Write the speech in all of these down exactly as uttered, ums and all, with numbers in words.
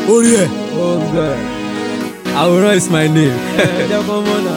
orí ẹ̀. Oh God. Àwòrán is my name. Ẹjọ́ kan mọ́ náà.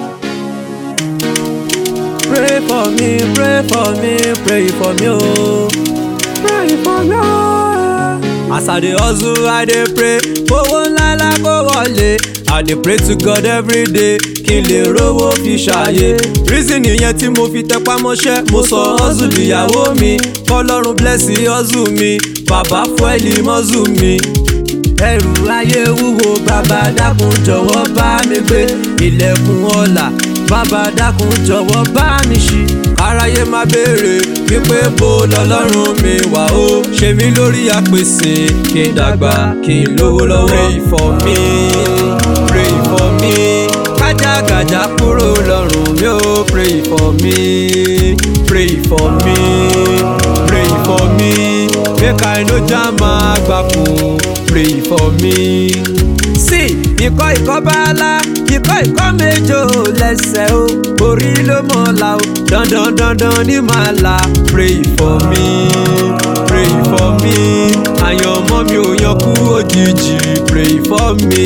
Pray for me, pray for me, pray for me, oh. Pray for me, oh. As I dey hustle, I dey pray. Owó ńlá ńlá kó wọlé. I dey pray to God every day. Kí n lè rówó fi ṣàyè. Reason nìyẹn tí mo fi tẹpá mọ́ṣẹ́. Mo sọ hustle ìyàwó mi. Kọ́lọ́run bless hustle mi. Bàbá fúẹ́lì mọ́sù mi. Ẹrù ayé wúwo, bàbá dákun jọ̀wọ́ bá mi gbé. Ilẹ̀kùn ọlà, bàbá dákun jọ̀wọ́ bá mi ṣí. Aráyé má béèrè wípé bo lọ́lọ́run mi wà ó. Ṣe mí lórí àpèsè, kí n dàgbà, kí n lówó lọ́wọ́. Pray for me, pray for me. Kájàgàjà kúrò lọ́rùn mi ó. Pray for me, pray for me, pray for me. Make I no jam àgbàkù. Pray for me. Sí ikọ́ ikọ́ bàálà, ikọ́ ikọ́ méjò lẹ́sẹ̀ o. Orí ló mọ̀ la o, dandan dandan ní màá la. Pray for me, pray for me. Àyànmọ́ mi ò yan kú òjijì. Pray for me.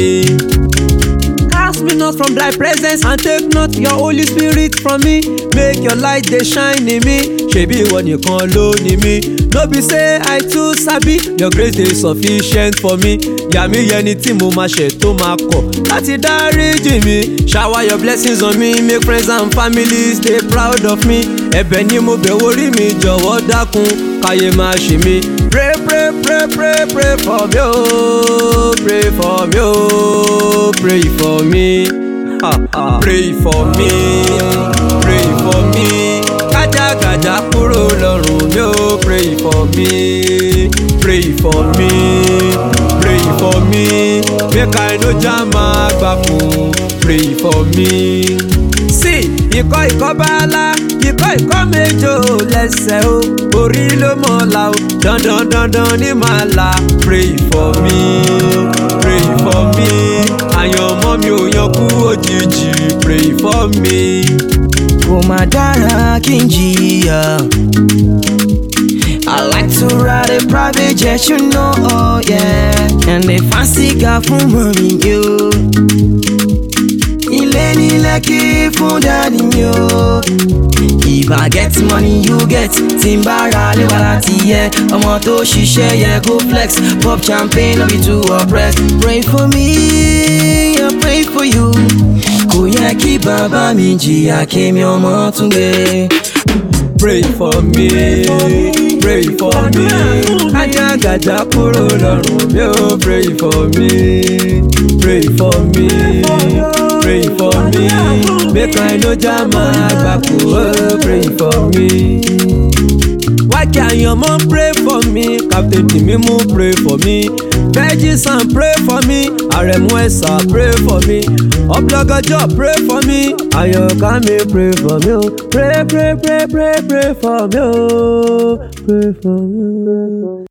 Cast me not from thy presence and take not your holy spirit from me. Make your light dey shine in me. Ṣebí ìwọ nìkan ló ní mi. No be say I too sabi, your grace dey sufficient for me. Yà mí yẹni tí mo máa ṣẹ̀ tó máa kọ̀ láti dáríjì mi. Shower your blessings on me, make friends and families dey proud of me. Ẹ̀bẹ̀ ni mo bẹ̀ orí mi, jọ̀wọ́ dákun káyé máa ṣe mí. Pray pray pray pray pray for me oh, pray for me oh, pray for me. Ha, ha. Pray for me, pray for me. Kájàgàjà kúrò lọ́rùn mi ó. Pray for me, pray for me, pray for me. Make I no jam àgbàkù. Pray for me. Sí ikọ́ ikọ́ bàálà, ikọ́ ikọ́ méjò lẹ́sẹ̀ o. Orí ló mọ̀ la o, dandan dandan ní màá la. Pray for me, pray for me. Àyànmọ́ mi ò yan kú òjijì. Pray for me. Kò má dára kí n jìyà. I like to ride a private jet, you know, oh yeah. And a fancy car fún mọ́mí mi o. Ilé ní Lẹ́kì fún dádì mi o. If I get money, you get. Tí n bá ra lé wa láti yẹ. Ọmọ tó ṣiṣẹ́ yẹ kó flex. Pop champagne, no be too oppressed. Pray for me, I pray for you. Kò yẹ kí bàbá mi jìyà kémi ọmọ tún gbé. Pray for me, pray for me. Kájàgàjà kúrò lọ́rùn mi ó. Pray for me, pray for me, pray for me. Make I no jam àgbàkù oh. Pray for me. Wákì àyànmọ́ pray for me. Captain Timimu pray for me. Veggies and pray for me. Aremu Ẹ̀sà pray for me. Ọ̀pọ̀lọgọjọ́ pray for me. Àyọ̀ká mi pray for me oh. Pray pray pray pray pray for me oh. Pray for me.